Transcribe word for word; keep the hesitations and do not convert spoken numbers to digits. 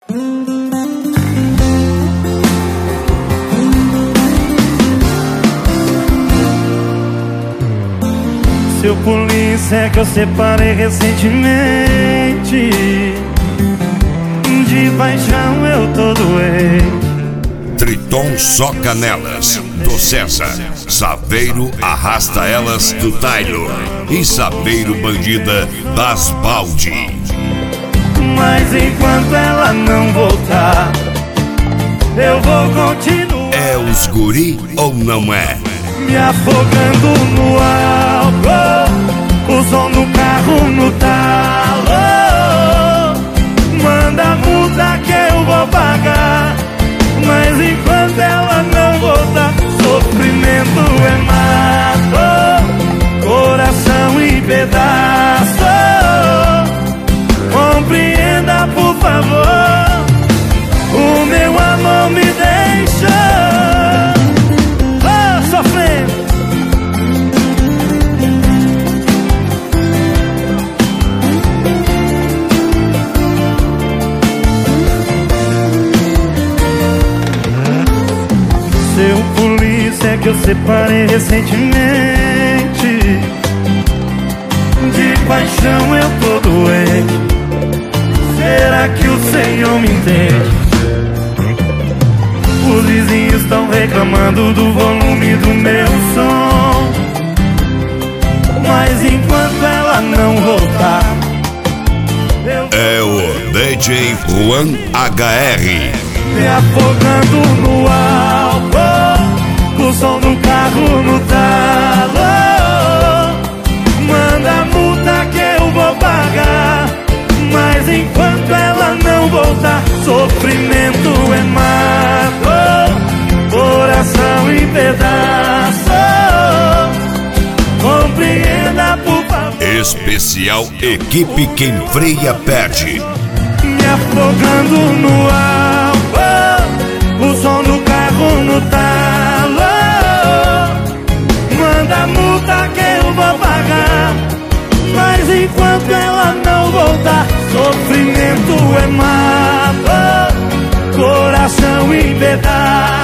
Seu polícia é que eu separei recentemente. De paixão eu tô doente. Triton só canelas, do César. Saveiro arrasta elas, do Taylor. E Saveiro bandida, das Baldi. Mas enquanto ela não voltar, eu vou continuar. É os guri ou não é? Me afogando no álcool, o som do carro no talo. Manda a multa que eu vou pagar. Mas enquanto ela não voltar, sofrimento é mato, coração em pedaço. Compreenda, por favor, o meu amor me deixa oh, sofrendo. Seu polícia é que eu separei recentemente. De paixão eu tô doente. Será que o Senhor me entende? Os vizinhos estão reclamando do volume do meu som. Mas enquanto ela não voltar, eu... É o D J Juan H R. Me afogando no álcool, o som do carro no talo. Manda a multa que eu vou pagar. Mas enquanto ela não voltar, sofrimento é mato, coração em pedaço. Compreenda, por favor. Especial Equipe Quem Freia Perde. Me afogando no álcool, o som do carro no talo. Manda a multa que eu vou pagar. Mas enquanto ela não voltar, sofrimento é mato, coração em pedaços.